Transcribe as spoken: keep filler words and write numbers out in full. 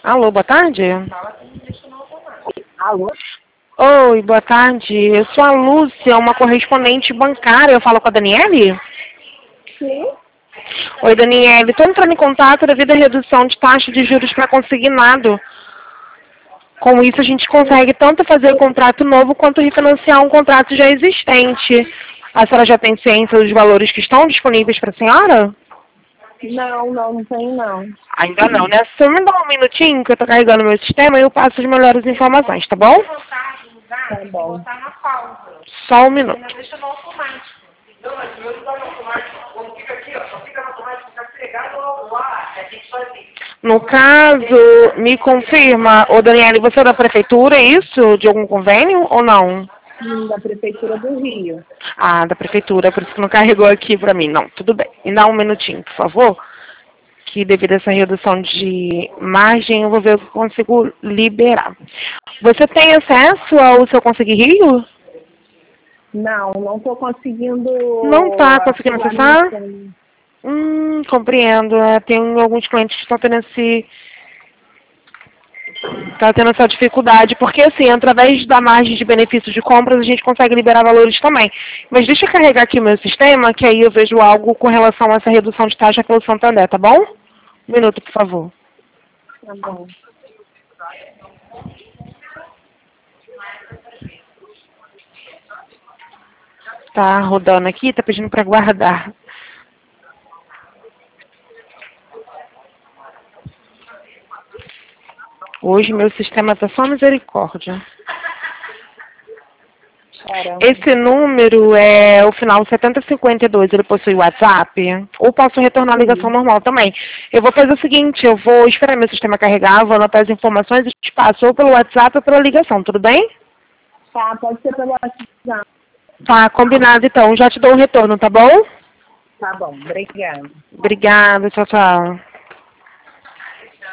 Alô, boa tarde. Alô? Oi, boa tarde. Eu sou a Lúcia, uma correspondente bancária. Eu falo com a Daniele? Sim. Oi, Daniele. Estou entrando em contato devido à redução de taxa de juros para consignado. Com isso, a gente consegue tanto fazer o contrato novo quanto refinanciar um contrato já existente. A senhora já tem ciência dos valores que estão disponíveis para a senhora? Não, não, não tem não. Ainda não, né? Se você me dá um minutinho que eu estou carregando meu sistema, eu passo as melhores informações, tá bom? Tá bom. Só um minuto. No caso, me confirma, ô Daniele, você é da prefeitura, é isso? De algum convênio ou não? Sim, da Prefeitura do Rio. Ah, da prefeitura, por isso que não carregou aqui pra mim. Não, tudo bem. Me dá um minutinho, por favor. Que devido a essa redução de margem, eu vou ver o que eu consigo liberar. Você tem acesso ao seu Conseguir Rio? Não, não estou conseguindo Não está conseguindo ativar minha acessar? senha. Hum, compreendo. É, tem alguns clientes que estão tendo esse... Está tendo essa dificuldade, porque assim, através da margem de benefício de compras, a gente consegue liberar valores também. Mas deixa eu carregar aqui o meu sistema, que aí eu vejo algo com relação a essa redução de taxa pelo Santander, tá bom? Um minuto, por favor. Tá bom. Tá rodando aqui, tá pedindo para guardar. Hoje meu sistema tá só misericórdia. Caramba. Esse número é o final setenta cinquenta e dois, ele possui WhatsApp? Ou posso retornar a ligação Sim. normal também? Eu vou fazer o seguinte, eu vou esperar meu sistema carregar, vou anotar as informações e te passo ou pelo WhatsApp ou pela ligação, tudo bem? Tá, pode ser pelo WhatsApp. Tá, combinado então, já te dou um retorno, tá bom? Tá bom, obrigada. Obrigada, tchau, tchau.